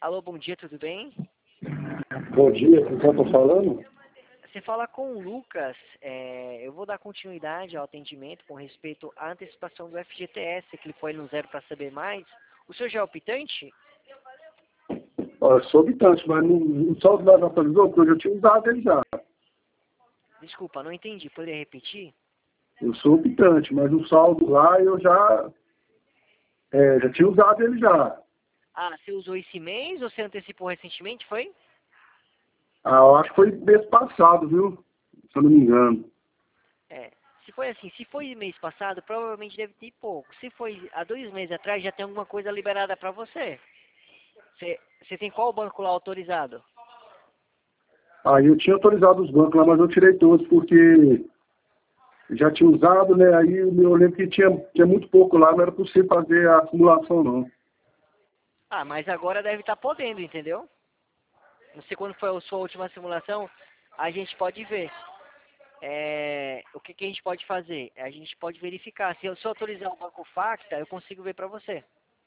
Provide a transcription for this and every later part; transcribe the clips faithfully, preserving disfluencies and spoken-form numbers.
Alô, bom dia, tudo bem? Bom dia, com quem eu tô falando? Você fala com o Lucas, é, eu vou dar continuidade ao atendimento com respeito à antecipação do F G T S, que ele foi no zero para saber mais. O senhor já é optante? Ó, eu sou habitante, mas não, não só não atualizou, porque eu já tinha usado ele já. Desculpa, não entendi, poderia repetir? Eu sou habitante, mas o saldo lá eu já, é, já tinha usado ele já. Ah, você usou esse mês ou você antecipou recentemente, foi? Ah, eu acho que foi mês passado, viu? Se eu não me engano. É, se foi assim, se foi mês passado, provavelmente deve ter pouco. Se foi há dois meses atrás, já tem alguma coisa liberada para você. Você, você tem qual banco lá autorizado? Aí eu tinha autorizado os bancos lá, mas eu tirei todos porque já tinha usado, né? Aí eu lembro que tinha, tinha muito pouco lá, não era possível fazer a acumulação, não. Ah, mas agora deve estar podendo, entendeu? Não sei quando foi a sua última simulação, a gente pode ver. É, o que, que a gente pode fazer? A gente pode verificar. Se eu só autorizar o banco Facta, eu consigo ver para você.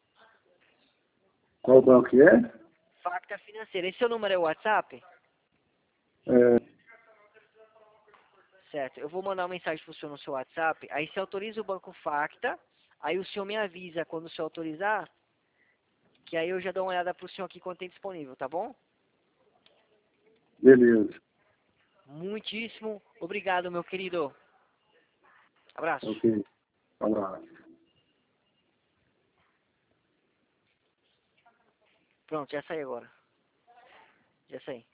Qual banco que é? Facta Financeira. Esse seu número é o WhatsApp? É, Certo. Eu vou mandar uma mensagem para o senhor no seu WhatsApp. Aí você autoriza o banco Facta. Aí o senhor me avisa quando o senhor autorizar. Que aí eu já dou uma olhada para o senhor aqui quando tem disponível, tá bom? beleza. Muitíssimo obrigado, meu querido. Abraço. Ok. Vamos lá. Pronto, já saí agora. Já saí.